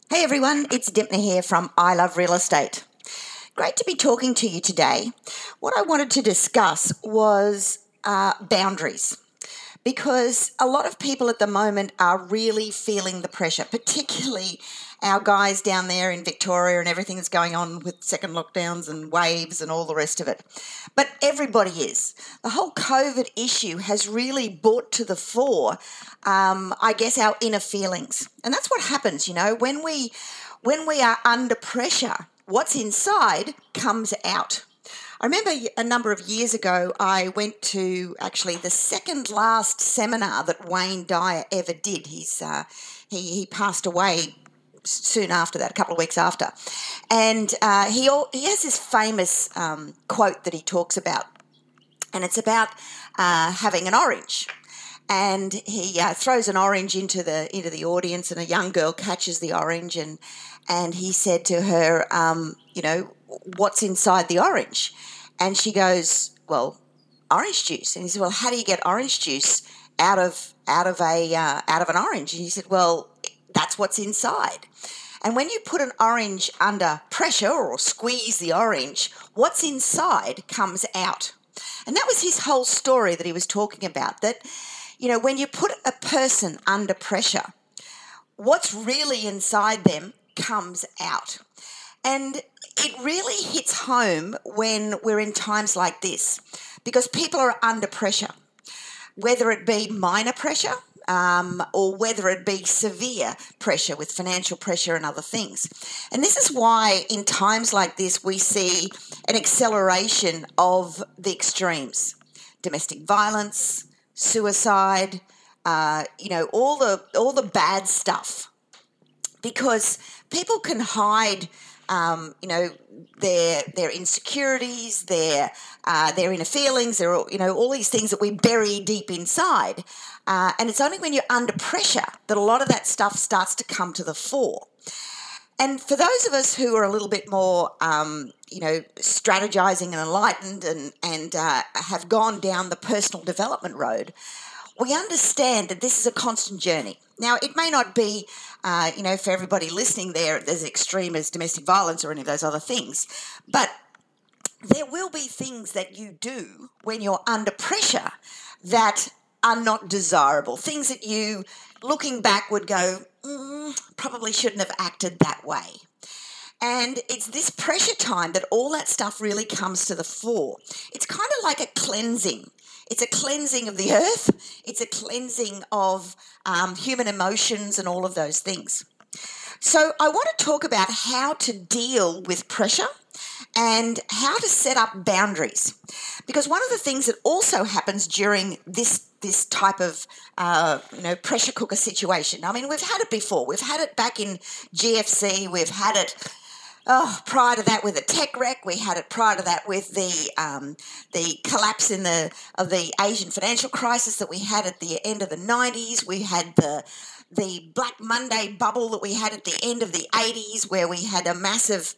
Hey everyone, it's Dipna here from I Love Real Estate. Great to be talking to you today. What I wanted to discuss was boundaries, because a lot of people at the moment are really feeling the pressure, particularly our guys down there in Victoria and everything that's going on with second lockdowns and waves and all the rest of it. But everybody is. The whole COVID issue has really brought to the fore, I guess, our inner feelings. And that's what happens, when we are under pressure, what's inside comes out. I remember a number of years ago, I went to actually the second last seminar that Wayne Dyer ever did. He passed away soon after that, a couple of weeks after. And he has this famous quote that he talks about, and it's about having an orange. And he throws an orange into the audience, and a young girl catches the orange, and he said to her, what's inside the orange? And she goes, well, orange juice. And he said, well, how do you get orange juice out of an orange? And he said, well, that's what's inside. And when you put an orange under pressure or squeeze the orange, what's inside comes out. And that was his whole story that he was talking about, that, when you put a person under pressure, what's really inside them comes out. And it really hits home when we're in times like this, because people are under pressure, whether it be minor pressure or whether it be severe pressure with financial pressure and other things. And this is why in times like this we see an acceleration of the extremes: domestic violence, suicide, all the bad stuff, because people can hide their insecurities, their inner feelings, all these things that we bury deep inside. And it's only when you're under pressure that a lot of that stuff starts to come to the fore. And for those of us who are a little bit more, strategizing and enlightened and have gone down the personal development road, we understand that this is a constant journey. Now, it may not be, for everybody listening there as extreme as domestic violence or any of those other things, but there will be things that you do when you're under pressure that are not desirable, things that you, looking back, would go, probably shouldn't have acted that way. And it's this pressure time that all that stuff really comes to the fore. It's kind of like a cleansing. It's a cleansing of the earth. It's a cleansing of human emotions and all of those things. So I want to talk about how to deal with pressure and how to set up boundaries. Because one of the things that also happens during this type of pressure cooker situation, I mean, we've had it before. We've had it back in GFC. We've had it prior to that with the tech wreck. We had it prior to that with the collapse of the Asian financial crisis that we had at the end of the 90s. We had the Black Monday bubble that we had at the end of the 80s, where we had a massive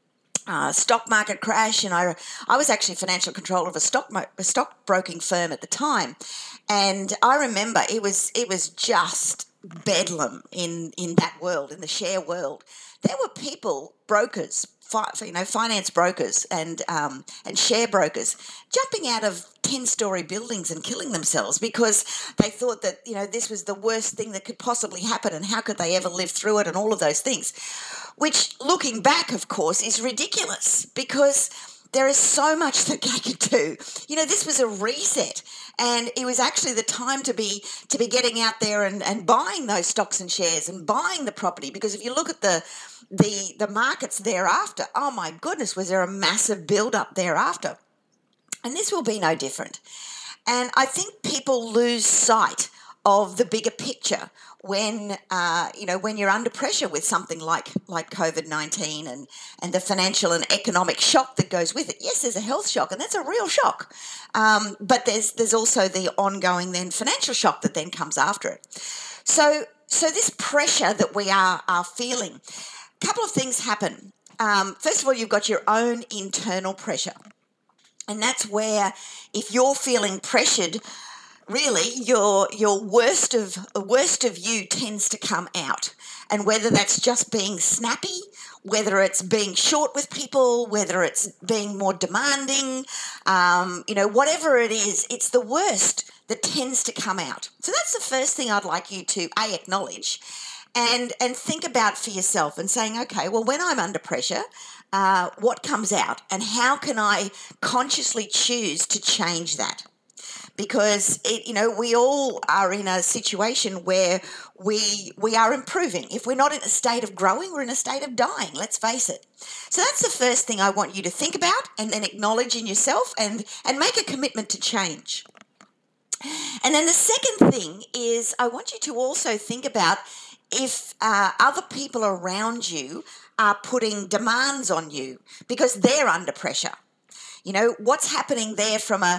stock market crash. And I was actually financial controller of a stockbroking firm at the time, and I remember it was just bedlam in that world, in the share world. There were people, brokers, finance brokers and share brokers, jumping out of 10-story buildings and killing themselves because they thought that, this was the worst thing that could possibly happen, and how could they ever live through it, and all of those things, which, looking back, of course, is ridiculous, because there is so much that they could do. This was a reset, and it was actually the time to be getting out there and buying those stocks and shares and buying the property, because if you look at the markets thereafter, oh my goodness, was there a massive build-up thereafter. And this will be no different. And I think people lose sight of the bigger picture when you're under pressure with something like COVID-19 and the financial and economic shock that goes with it. Yes, there's a health shock, and that's a real shock. But there's also the ongoing then financial shock that then comes after it. So this pressure that we are feeling, a couple of things happen. First of all, you've got your own internal pressure. And that's where, if you're feeling pressured, really your worst of you tends to come out. And whether that's just being snappy, whether it's being short with people, whether it's being more demanding, whatever it is, it's the worst that tends to come out. So that's the first thing I'd like you to acknowledge and think about for yourself and saying, okay, well, when I'm under pressure, what comes out and how can I consciously choose to change that? Because we all are in a situation where we are improving. If we're not in a state of growing, we're in a state of dying, let's face it. So that's the first thing I want you to think about and then acknowledge in yourself and make a commitment to change. And then the second thing is I want you to also think about if other people around you are putting demands on you because they're under pressure. What's happening there from a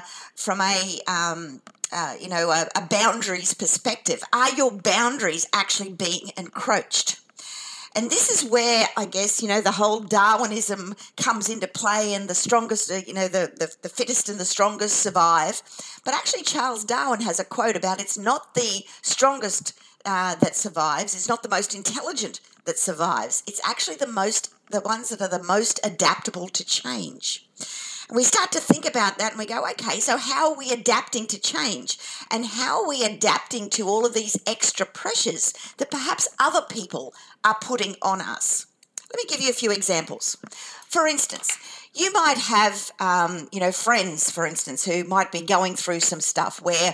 boundaries perspective? Are your boundaries actually being encroached? And this is where I guess, the whole Darwinism comes into play and the strongest, the fittest and the strongest survive. But actually Charles Darwin has a quote about it's not the strongest that survives, it's not the most intelligent that survives. It's actually the ones that are the most adaptable to change. And we start to think about that and we go, okay, so how are we adapting to change? And how are we adapting to all of these extra pressures that perhaps other people are putting on us? Let me give you a few examples. For instance, you might have, friends, for instance, who might be going through some stuff where,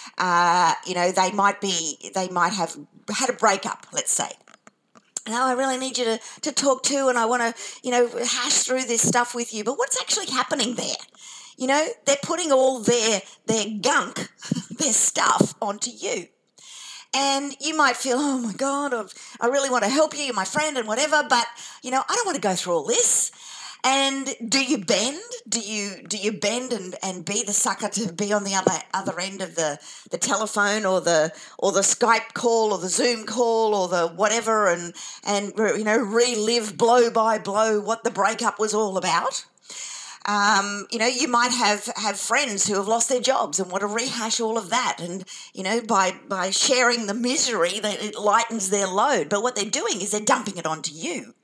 they might have had a breakup, let's say. Now I really need you to talk to and I want to, hash through this stuff with you. But what's actually happening there? They're putting all their gunk, their stuff onto you. And you might feel, oh my God, I really want to help you, you're my friend and whatever, but, I don't want to go through all this. And do you bend? Do you bend and be the sucker to be on the other end of the telephone or the Skype call or the Zoom call or the whatever and relive blow by blow what the breakup was all about? You might have friends who have lost their jobs and want to rehash all of that. And, by sharing the misery, that it lightens their load. But what they're doing is they're dumping it onto you.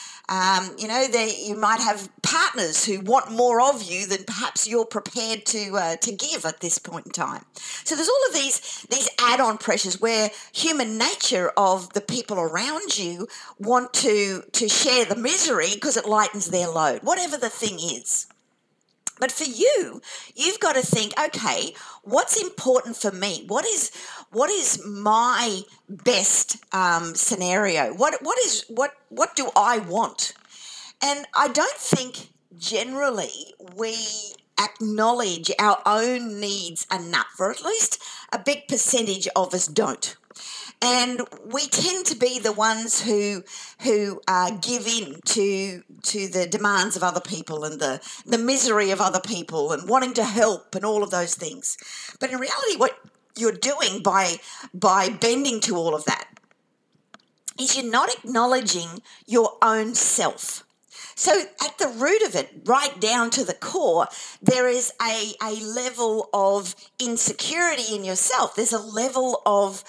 You might have partners who want more of you than perhaps you're prepared to give at this point in time. So there's all of these add-on pressures where human nature of the people around you want to share the misery because it lightens their load, whatever the thing is. But for you, you've got to think, okay, what's important for me? What is my best scenario? What do I want? And I don't think generally we acknowledge our own needs enough, or at least a big percentage of us don't. And we tend to be the ones who give in to the demands of other people and the misery of other people and wanting to help and all of those things. But in reality, what you're doing by bending to all of that is you're not acknowledging your own self. So at the root of it, right down to the core, there is a level of insecurity in yourself. There's a level of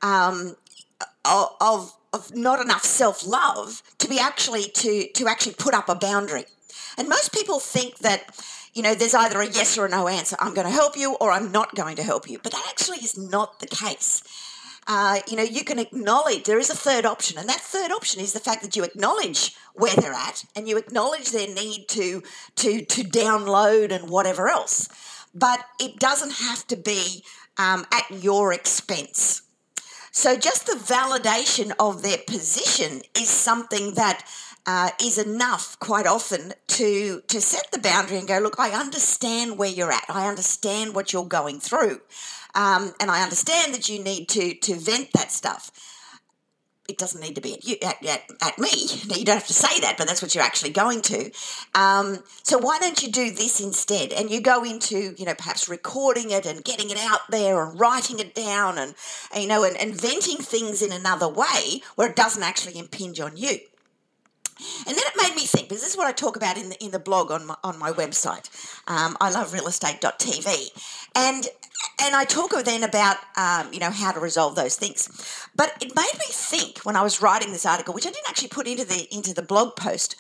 not enough self-love to be actually put up a boundary. And most people think that, there's either a yes or a no answer. I'm going to help you or I'm not going to help you. But that actually is not the case. You can acknowledge there is a third option, and that third option is the fact that you acknowledge where they're at and you acknowledge their need to download and whatever else. But it doesn't have to be at your expense. So just the validation of their position is something that is enough quite often to set the boundary and go, look, I understand where you're at. I understand what you're going through. And I understand that you need to vent that stuff. It doesn't need to be at me. You don't have to say that, but that's what you're actually going to. So why don't you do this instead? And you go into, perhaps recording it and getting it out there and writing it down and venting things in another way where it doesn't actually impinge on you. And then it made me think, because this is what I talk about in the blog on my website, iloverealestate.tv, and I talk then about how to resolve those things. But it made me think when I was writing this article, which I didn't actually put into the blog post.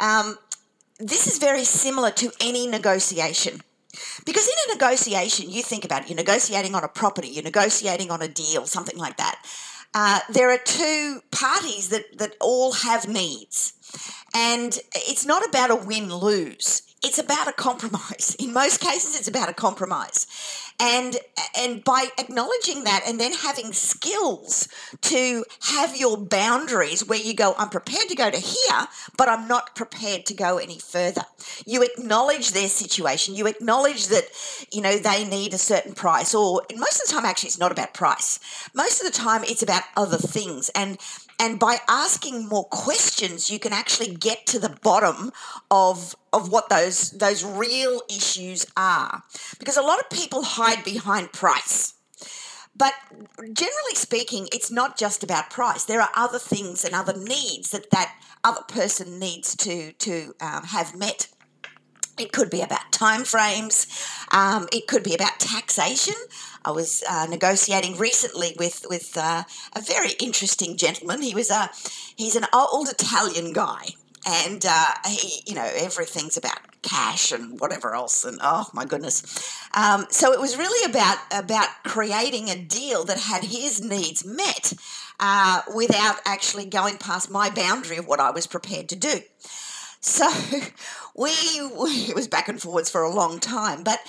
This is very similar to any negotiation. Because in a negotiation, you think about it, you're negotiating on a property, you're negotiating on a deal, something like that. There are two parties that all have needs. And it's not about a win-lose. It's about a compromise. In most cases, it's about a compromise. And by acknowledging that and then having skills to have your boundaries where you go, I'm prepared to go to here, but I'm not prepared to go any further. You acknowledge their situation. You acknowledge that, they need a certain price. Or most of the time, actually, it's not about price. Most of the time, it's about other things. And by asking more questions, you can actually get to the bottom of what those real issues are. Because a lot of people hide behind price. But generally speaking, it's not just about price. There are other things and other needs that other person needs to have met. It could be about timeframes. It could be about taxation. I was negotiating recently with a very interesting gentleman. He's an old Italian guy, and everything's about cash and whatever else. And oh my goodness! So it was really about creating a deal that had his needs met without actually going past my boundary of what I was prepared to do. So it was back and forwards for a long time. But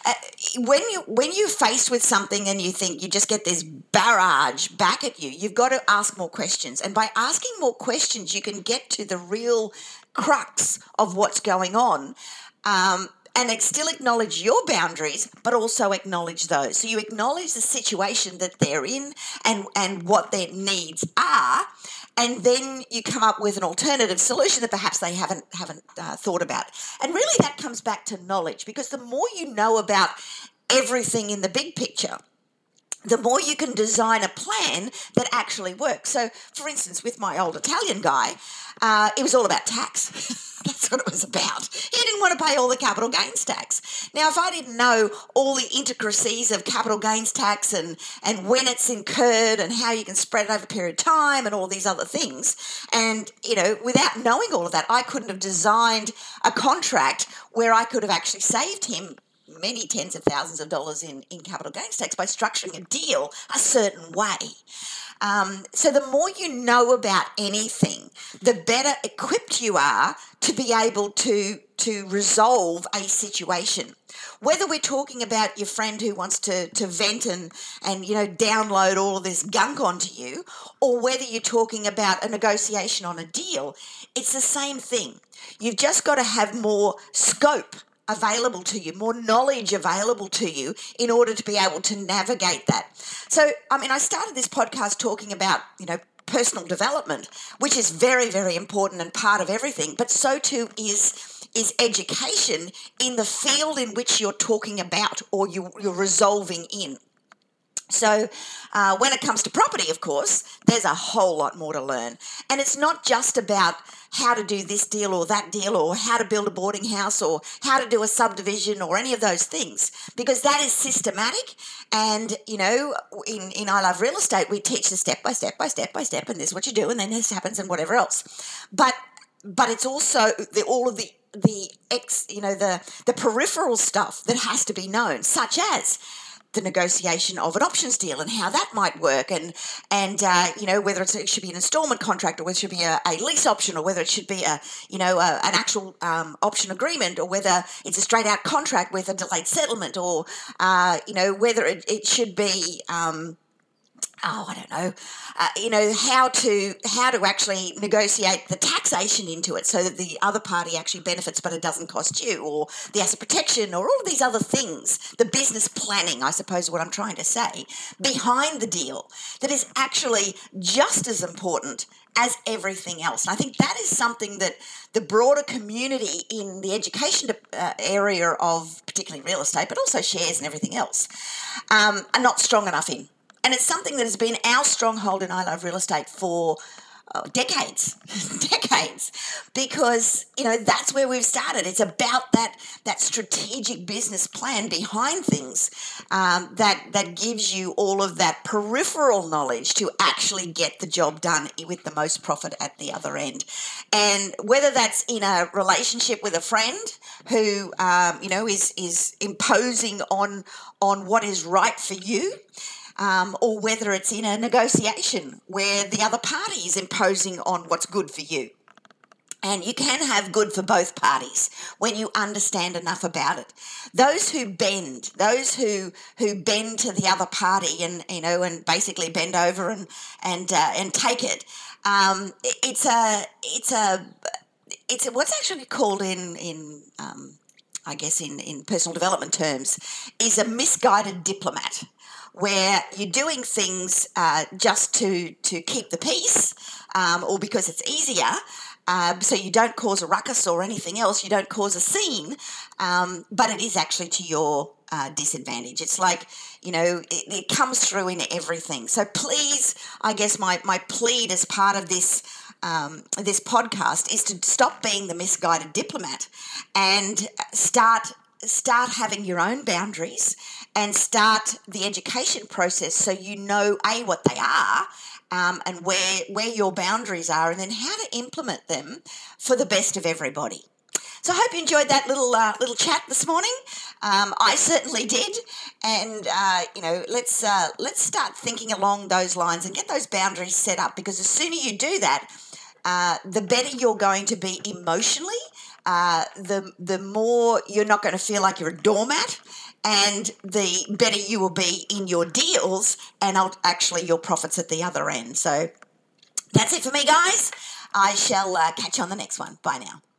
when you're faced with something and you think you just get this barrage back at you, you've got to ask more questions. And by asking more questions, you can get to the real crux of what's going on. And still acknowledge your boundaries, but also acknowledge those. So you acknowledge the situation that they're in and what their needs are, and then you come up with an alternative solution that perhaps they haven't thought about. And really that comes back to knowledge, because the more you know about everything in the big picture, the more you can design a plan that actually works. So, for instance, with my old Italian guy, it was all about tax. That's what it was about. He didn't want to pay all the capital gains tax. Now, if I didn't know all the intricacies of capital gains tax and when it's incurred and how you can spread it over a period of time and all these other things, and, without knowing all of that, I couldn't have designed a contract where I could have actually saved him many tens of thousands of dollars in capital gains tax by structuring a deal a certain way. So the more you know about anything, the better equipped you are to be able to resolve a situation. Whether we're talking about your friend who wants to vent and download all of this gunk onto you, or whether you're talking about a negotiation on a deal, it's the same thing. You've just got to have more scope available to you, more knowledge available to you in order to be able to navigate that. So, I started this podcast talking about, personal development, which is very, very important and part of everything, but so too is education in the field in which you're talking about or you're resolving in. So when it comes to property, of course, there's a whole lot more to learn. And it's not just about how to do this deal or that deal or how to build a boarding house or how to do a subdivision or any of those things, because that is systematic. And, in I Love Real Estate, we teach the step by step, and this is what you do, and then this happens and whatever else. But it's also all of the peripheral stuff that has to be known, such as the negotiation of an options deal and how that might work, and whether it should be an installment contract or whether it should be a lease option or whether it should be an actual option agreement or whether it's a straight out contract with a delayed settlement or whether it should be I don't know, how to actually negotiate the taxation into it so that the other party actually benefits but it doesn't cost you, or the asset protection, or all of these other things, the business planning, I suppose is what I'm trying to say, behind the deal that is actually just as important as everything else. And I think that is something that the broader community in the education area of particularly real estate, but also shares and everything else, are not strong enough in. And it's something that has been our stronghold in I Love Real Estate for decades. campaigns, because that's where we've started. It's about that strategic business plan behind things, that gives you all of that peripheral knowledge to actually get the job done with the most profit at the other end. And whether that's in a relationship with a friend who is imposing on what is right for you, or whether it's in a negotiation where the other party is imposing on what's good for you. And you can have good for both parties when you understand enough about it. Those who bend to the other party and basically bend over and take it. It's what's actually called in personal development terms is a misguided diplomat, where you're doing things just to keep the peace, or because it's easier. So you don't cause a ruckus or anything else. You don't cause a scene, but it is actually to your disadvantage. It's like, it comes through in everything. So please, I guess my plea as part of this podcast is to stop being the misguided diplomat and start having your own boundaries and start the education process so you know, A, what they are, and where your boundaries are, and then how to implement them for the best of everybody. So I hope you enjoyed that little chat this morning. I certainly did, and let's start thinking along those lines and get those boundaries set up, because the sooner you do that, the better you're going to be emotionally. The more you're not going to feel like you're a doormat, and the better you will be in your deals and actually your profits at the other end. So that's it for me, guys. I shall catch you on the next one. Bye now.